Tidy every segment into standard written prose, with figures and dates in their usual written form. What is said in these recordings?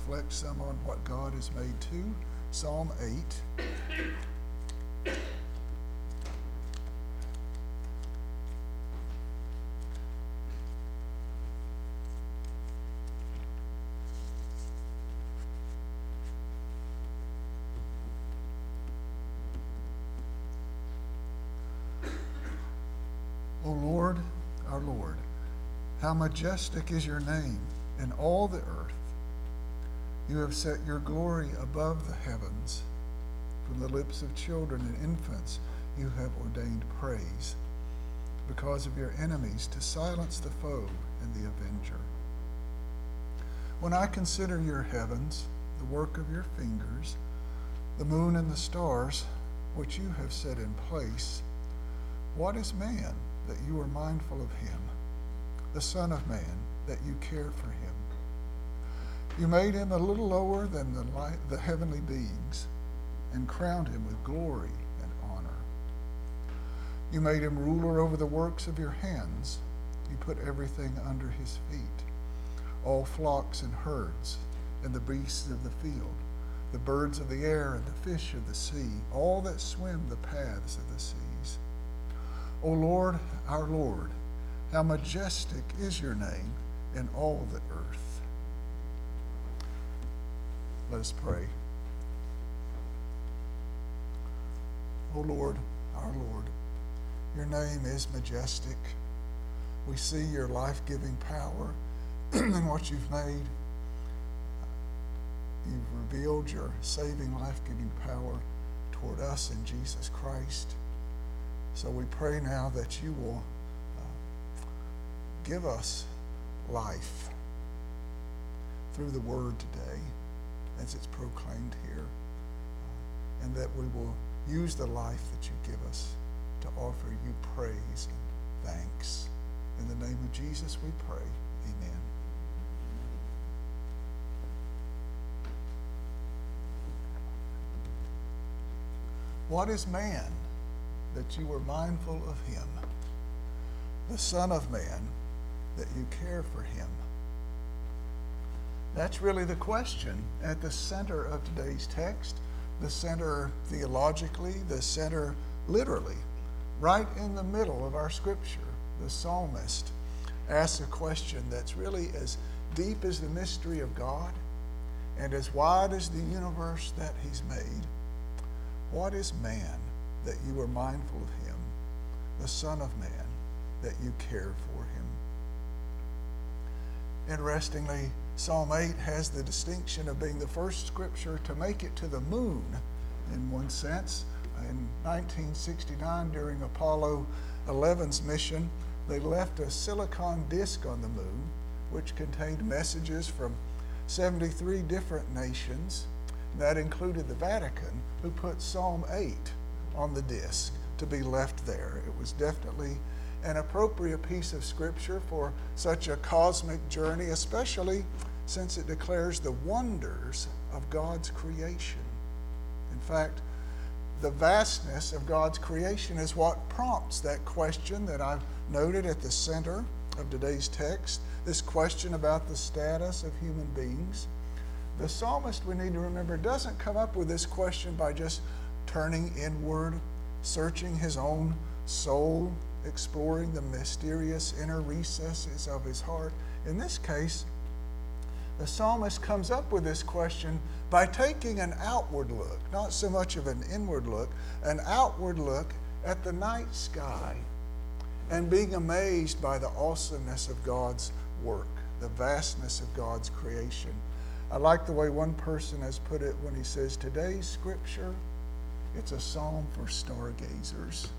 reflect some on what God has made too. Psalm 8. O Lord, our Lord, how majestic is your name in all the earth. You have set your glory above the heavens. From the lips of children and infants you have ordained praise, because of your enemies, to silence the foe and the avenger. When I consider your heavens, the work of your fingers, the moon and the stars, which you have set in place, what is man that you are mindful of him, the Son of Man that you care for him? You made him a little lower than the heavenly beings, and crowned him with glory and honor. You made him ruler over the works of your hands. You put everything under his feet, all flocks and herds, and the beasts of the field, the birds of the air and the fish of the sea, all that swim the paths of the seas. O Lord, our Lord, how majestic is your name in all the earth. Let us pray. O Lord, our Lord, your name is majestic. We see your life-giving power in what you've made. You've revealed your saving, life-giving power toward us in Jesus Christ. So we pray now that you will give us life through the word today as it's proclaimed here, and that we will use the life that you give us to offer you praise and thanks. In the name of Jesus we pray. Amen. What is man that you were mindful of him, the Son of Man that you care for him? That's really the question at the center of today's text, the center theologically, the center literally. Right in the middle of our scripture, the psalmist asks a question that's really as deep as the mystery of God and as wide as the universe that he's made. What is man that you are mindful of him, the Son of Man that you care for him? Interestingly, Psalm 8 has the distinction of being the first scripture to make it to the moon in one sense. In 1969, during Apollo 11's mission, they left a silicon disk on the moon, which contained messages from 73 different nations. That included the Vatican, who put Psalm 8 on the disk to be left there. It was definitely an appropriate piece of scripture for such a cosmic journey, especially since it declares the wonders of God's creation. In fact, the vastness of God's creation is what prompts that question that I've noted at the center of today's text, this question about the status of human beings. The psalmist, we need to remember, doesn't come up with this question by just turning inward, searching his own soul, exploring the mysterious inner recesses of his heart. In this case, the psalmist comes up with this question by taking an outward look, not so much of an inward look, an outward look at the night sky and being amazed by the awesomeness of God's work, the vastness of God's creation. I like the way one person has put it when he says, today's scripture, it's a psalm for stargazers.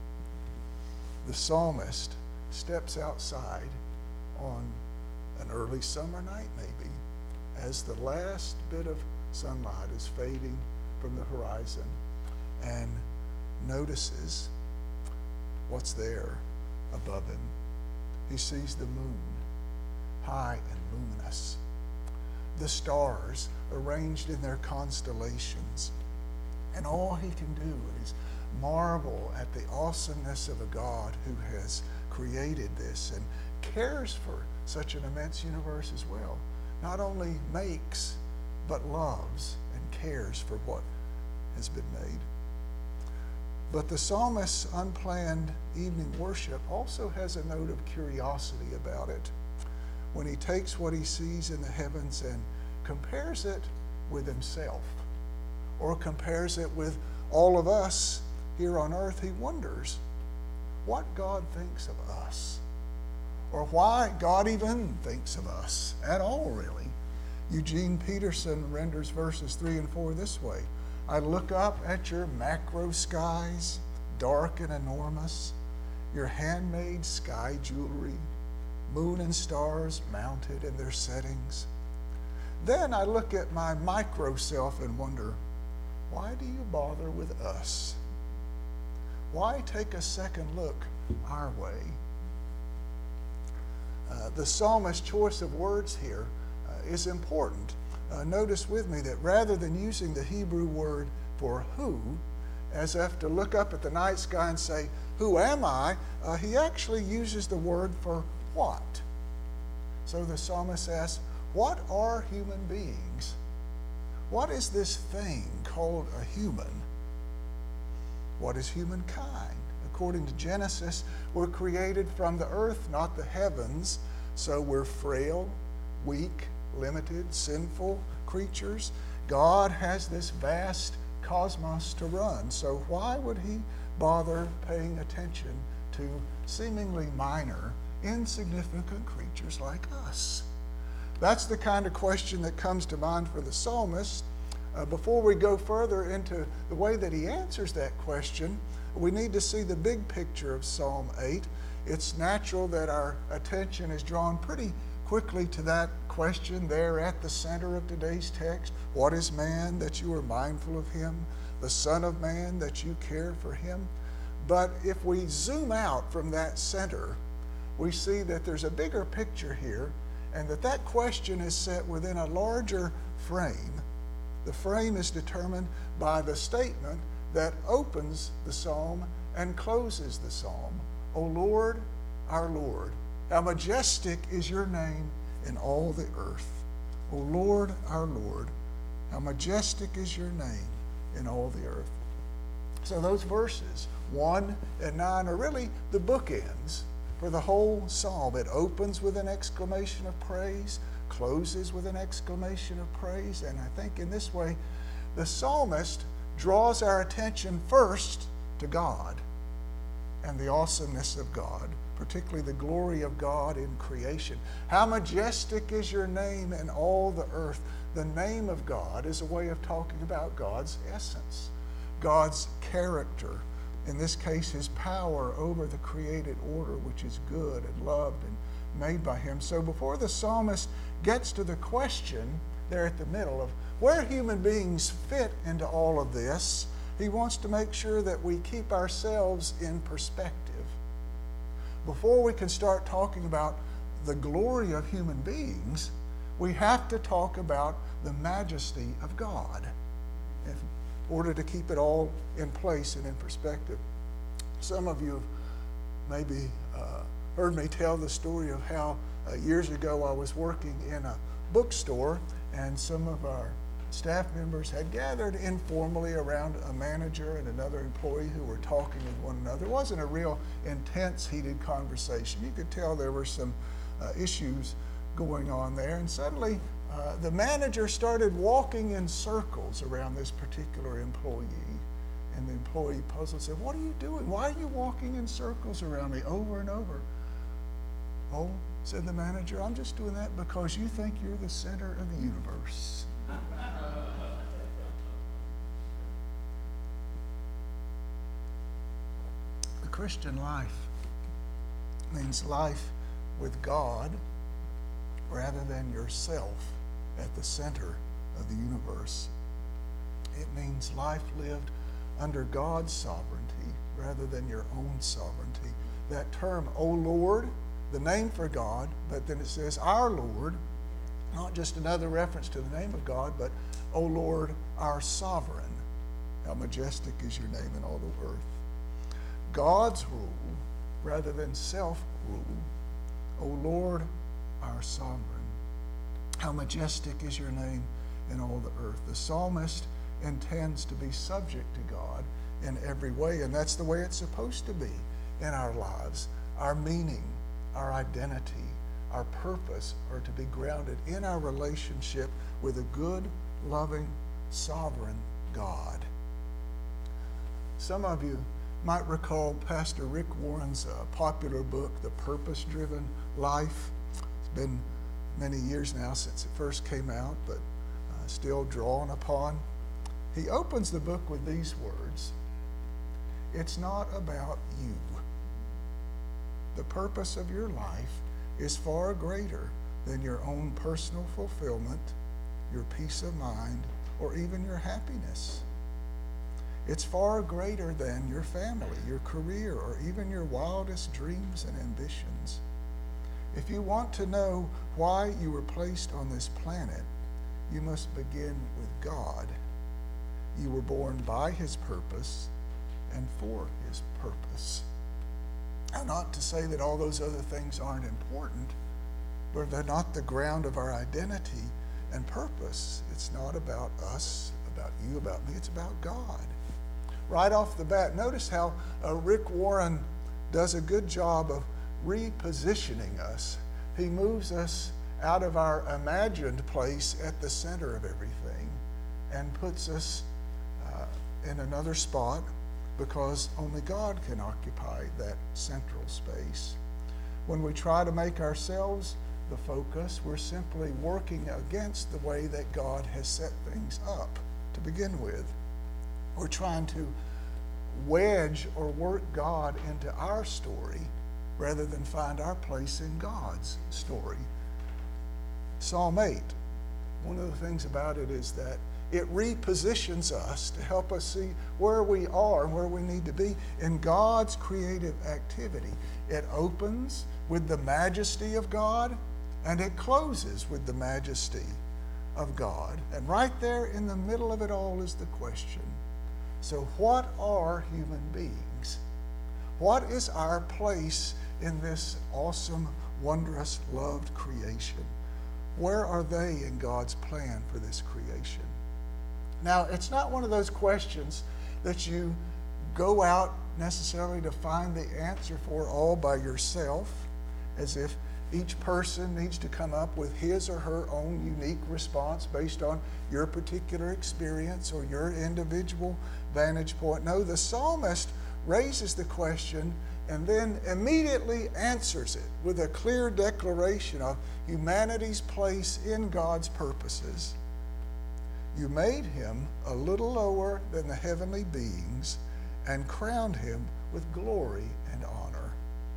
The psalmist steps outside on an early summer night maybe, as the last bit of sunlight is fading from the horizon, and notices what's there above him. He sees the moon, high and luminous, the stars arranged in their constellations, and all he can do is marvel at the awesomeness of a God who has created this and cares for such an immense universe as well. Not only makes but loves and cares for what has been made. But the psalmist's unplanned evening worship also has a note of curiosity about it. When he takes what he sees in the heavens and compares it with himself, or compares it with all of us here on earth, he wonders what God thinks of us, or why God even thinks of us at all, really. Eugene Peterson renders verses 3 and 4 this way: I look up at your macro skies, dark and enormous, your handmade sky jewelry, moon and stars mounted in their settings. Then I look at my micro self and wonder, why do you bother with us? Why take a second look our way? The psalmist's choice of words here is important. Notice with me that rather than using the Hebrew word for who, as if to look up at the night sky and say, who am I? He actually uses the word for what. So the psalmist asks, what are human beings? What is this thing called a human? What is humankind? According to Genesis, we're created from the earth, not the heavens, so we're frail, weak, limited, sinful creatures. God has this vast cosmos to run, so why would he bother paying attention to seemingly minor, insignificant creatures like us? That's the kind of question that comes to mind for the psalmist. Before we go further into the way that he answers that question, we need to see the big picture of Psalm 8. It's natural that our attention is drawn pretty quickly to that question there at the center of today's text. What is man that you are mindful of him? The Son of Man that you care for him? But if we zoom out from that center, we see that there's a bigger picture here, and that question is set within a larger frame. The frame is determined by the statement that opens the psalm and closes the psalm. O Lord, our Lord, how majestic is your name in all the earth. O Lord, our Lord, how majestic is your name in all the earth. So those verses 1 and 9 are really the bookends for the whole psalm. It opens with an exclamation of praise, closes with an exclamation of praise, and I think in this way the psalmist draws our attention first to God and the awesomeness of God, particularly the glory of God in creation. How majestic is your name in all the earth. The name of God is a way of talking about God's essence, God's character, in this case his power over the created order, which is good and loved and made by him. So before the psalmist gets to the question there at the middle of where human beings fit into all of this, he wants to make sure that we keep ourselves in perspective. Before we can start talking about the glory of human beings, we have to talk about the majesty of God in order to keep it all in place and in perspective. Some of you maybe heard me tell the story of how years ago I was working in a bookstore, and some of our staff members had gathered informally around a manager and another employee who were talking with one another. It wasn't a real intense, heated conversation. You could tell there were some issues going on there, and suddenly the manager started walking in circles around this particular employee. And the employee puzzled said, "What are you doing? Why are you walking in circles around me over and over?" "Oh," said the manager, "I'm just doing that because you think you're the center of the universe." The Christian life means life with God rather than yourself at the center of the universe. It means life lived under God's sovereignty rather than your own sovereignty. That term, O Lord, the name for God, but then it says our Lord, not just another reference to the name of God, but O Lord, our sovereign. How majestic is your name in all the earth. God's rule rather than self-rule. O Lord, our sovereign. How majestic is your name in all the earth. The psalmist intends to be subject to God in every way, and that's the way it's supposed to be in our lives. Our meaning, our identity, our purpose are to be grounded in our relationship with a good, loving, sovereign God. Some of you might recall Pastor Rick Warren's popular book, The Purpose-Driven Life. It's been many years now since it first came out, but still drawn upon. He opens the book with these words: "It's not about you. The purpose of your life is far greater than your own personal fulfillment, your peace of mind, or even your happiness. It's far greater than your family, your career, or even your wildest dreams and ambitions. If you want to know why you were placed on this planet, you must begin with God. You were born by his purpose and for his purpose." Now, not to say that all those other things aren't important, but they're not the ground of our identity and purpose. It's not about us, about you, about me. It's about God. Right off the bat, notice how Rick Warren does a good job of repositioning us. He moves us out of our imagined place at the center of everything and puts us in another spot, because only God can occupy that central space. When we try to make ourselves the focus, we're simply working against the way that God has set things up to begin with. We're trying to wedge or work God into our story rather than find our place in God's story. Psalm 8, one of the things about it is that it repositions us to help us see where we are and where we need to be in God's creative activity. It opens with the majesty of God, and it closes with the majesty of God. And right there in the middle of it all is the question: so what are human beings? What is our place in this awesome, wondrous, loved creation? Where are they in God's plan for this creation? Now, it's not one of those questions that you go out necessarily to find the answer for all by yourself, as if each person needs to come up with his or her own unique response based on your particular experience or your individual vantage point. No, the psalmist raises the question and then immediately answers it with a clear declaration of humanity's place in God's purposes. You made him a little lower than the heavenly beings and crowned him with glory and honor.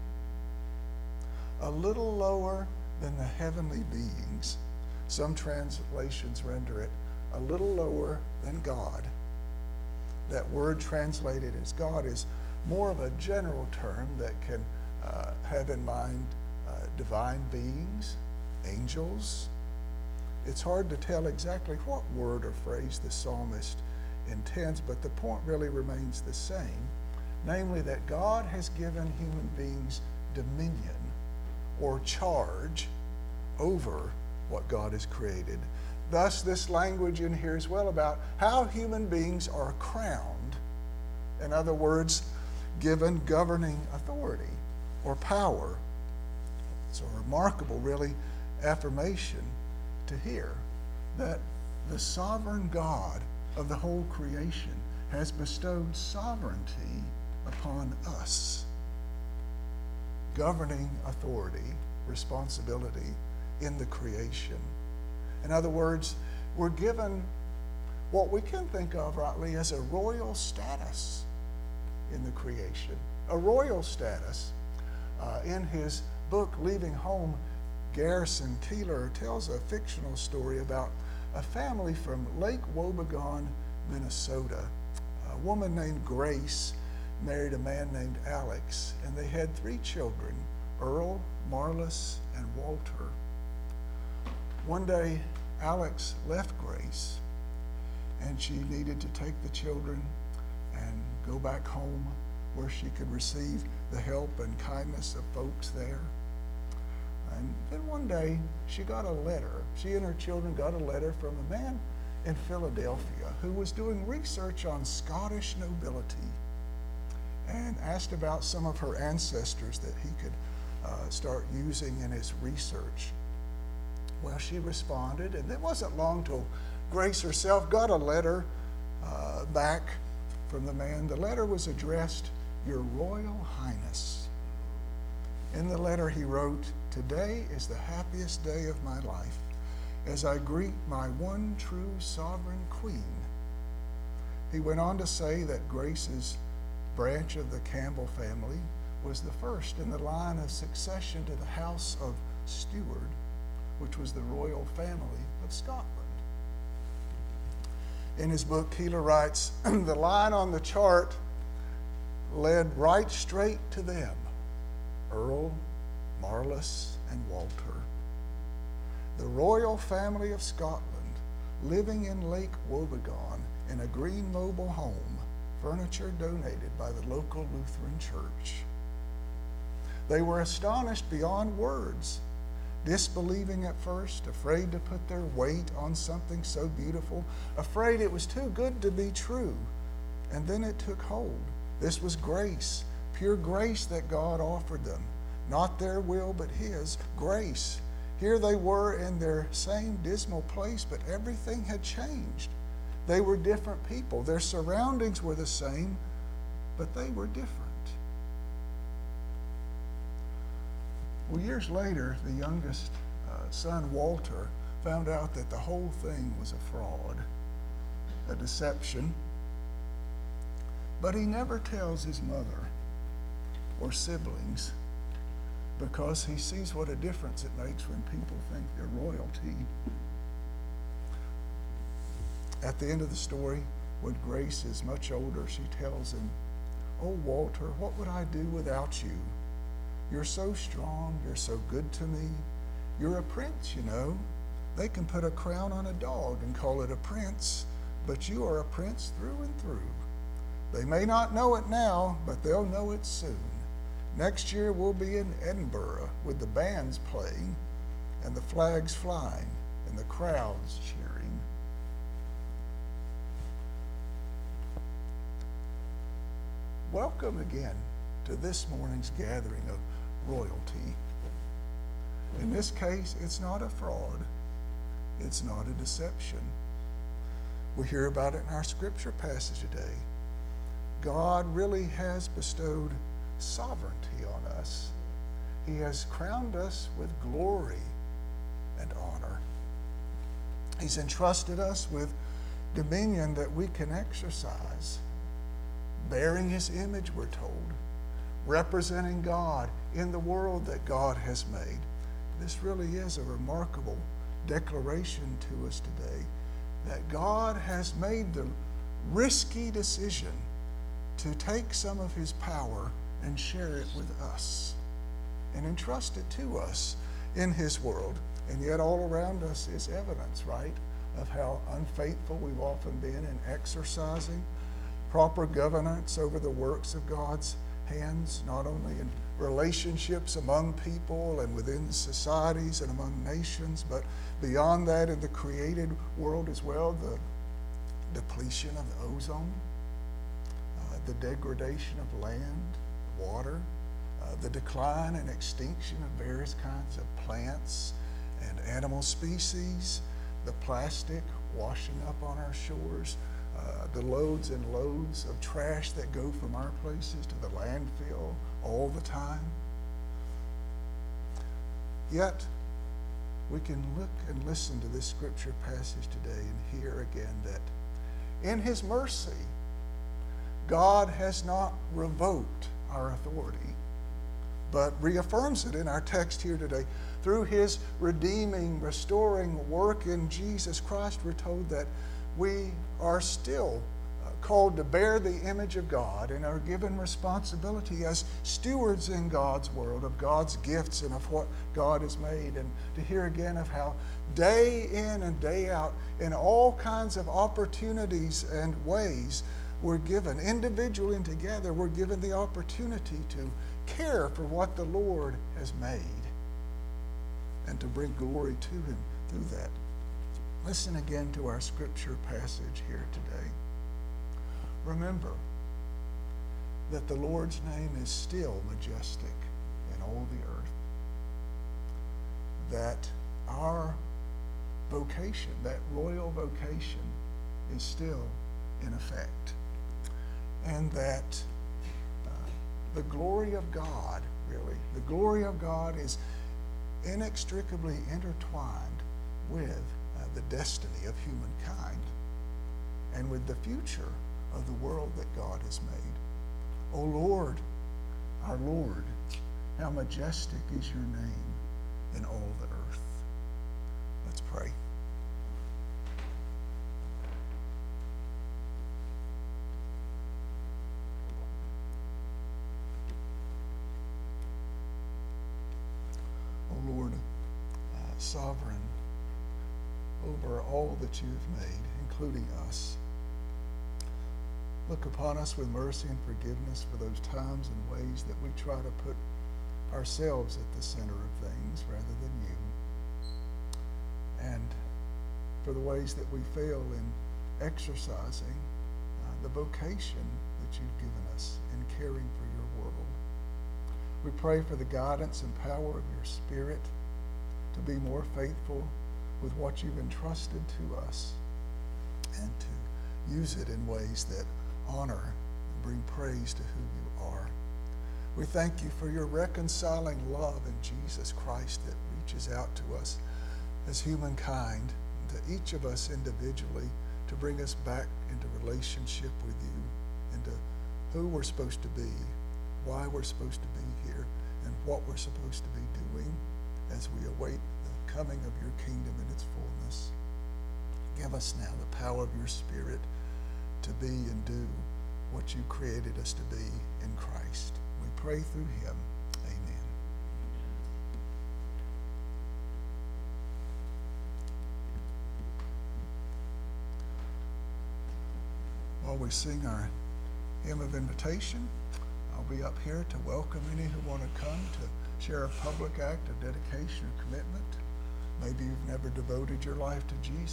A little lower than the heavenly beings. Some translations render it a little lower than God. That word translated as God is more of a general term that can have in mind divine beings, angels. It's hard to tell exactly what word or phrase the psalmist intends, but the point really remains the same, namely that God has given human beings dominion or charge over what God has created. Thus, this language in here is well about how human beings are crowned. In other words, given governing authority or power. It's a remarkable, really, affirmation to hear that the sovereign God of the whole creation has bestowed sovereignty upon us. Governing authority, responsibility in the creation. In other words, we're given what we can think of rightly as a royal status in the creation. A royal status. In his book, Leaving Home, Garrison Keillor tells a fictional story about a family from Lake Wobegon, Minnesota. A woman named Grace married a man named Alex, and they had 3 children, Earl, Marlis, and Walter. One day, Alex left Grace, and she needed to take the children and go back home where she could receive the help and kindness of folks there. And then one day, she got a letter. She and her children got a letter from a man in Philadelphia who was doing research on Scottish nobility and asked about some of her ancestors that he could start using in his research. Well, she responded, and it wasn't long till Grace herself got a letter back from the man. The letter was addressed, "Your Royal Highness." In the letter he wrote, "Today is the happiest day of my life as I greet my one true sovereign queen." He went on to say that Grace's branch of the Campbell family was the first in the line of succession to the House of Stuart, which was the royal family of Scotland. In his book, Keeler writes, "The line on the chart led right straight to them, Earl, Marlis, and Walter. The royal family of Scotland, living in Lake Wobegon in a green mobile home, furniture donated by the local Lutheran church. They were astonished beyond words, disbelieving at first, afraid to put their weight on something so beautiful, afraid it was too good to be true. And then it took hold. This was grace, pure grace that God offered them. Not their will, but His grace. Here they were in their same dismal place, but everything had changed. They were different people. Their surroundings were the same, but they were different." Well, years later, the youngest son, Walter, found out that the whole thing was a fraud, a deception. But he never tells his mother or siblings because he sees what a difference it makes when people think they're royalty. At the end of the story, when Grace is much older, she tells him, "Oh, Walter, what would I do without you? You're so strong. You're so good to me. You're a prince, you know. They can put a crown on a dog and call it a prince, but you are a prince through and through. They may not know it now, but they'll know it soon. Next year we'll be in Edinburgh with the bands playing and the flags flying and the crowds cheering." Welcome again to this morning's gathering of royalty. In this case, it's not a fraud. It's not a deception. We hear about it in our scripture passage today. God really has bestowed sovereignty on us. He has crowned us with glory and honor. He's entrusted us with dominion that we can exercise, bearing His image, we're told, representing God in the world that God has made. This really is a remarkable declaration to us today that God has made the risky decision to take some of His power and share it with us and entrust it to us in His world. And yet all around us is evidence, right, of how unfaithful we've often been in exercising proper governance over the works of God's hands, not only in relationships among people and within societies and among nations, but beyond that in the created world as well, the depletion of the ozone, the degradation of land, water, the decline and extinction of various kinds of plants and animal species, the plastic washing up on our shores, the loads and loads of trash that go from our places to the landfill all the time. Yet, we can look and listen to this scripture passage today and hear again that in His mercy, God has not revoked our authority, but reaffirms it in our text here today. Through His redeeming, restoring work in Jesus Christ, we're told that we are still called to bear the image of God and are given responsibility as stewards in God's world of God's gifts and of what God has made. And to hear again of how day in and day out in all kinds of opportunities and ways we're given, individually and together, we're given the opportunity to care for what the Lord has made and to bring glory to Him through that. Listen again to our scripture passage here today. Remember that the Lord's name is still majestic in all the earth. That our vocation, that royal vocation, is still in effect. And that the glory of God, really, the glory of God is inextricably intertwined with the destiny of humankind and with the future of the world that God has made. O Lord, our Lord, how majestic is your name in all the earth. Let's pray. O Lord, sovereign over all that you have made, including us, look upon us with mercy and forgiveness for those times and ways that we try to put ourselves at the center of things rather than you. And for the ways that we fail in exercising the vocation that you've given us in caring for your world. We pray for the guidance and power of your Spirit to be more faithful with what you've entrusted to us and to use it in ways that honor and bring praise to who you are. We thank you for your reconciling love in Jesus Christ that reaches out to us as humankind, to each of us individually, to bring us back into relationship with you, into who we're supposed to be, why we're supposed to be here, and what we're supposed to be doing as we await the coming of your kingdom in its fullness. Give us now the power of your Spirit to be and do what you created us to be in Christ. We pray through him. Amen. While we sing our hymn of invitation, I'll be up here to welcome any who want to come to share a public act of dedication or commitment. Maybe you've never devoted your life to Jesus.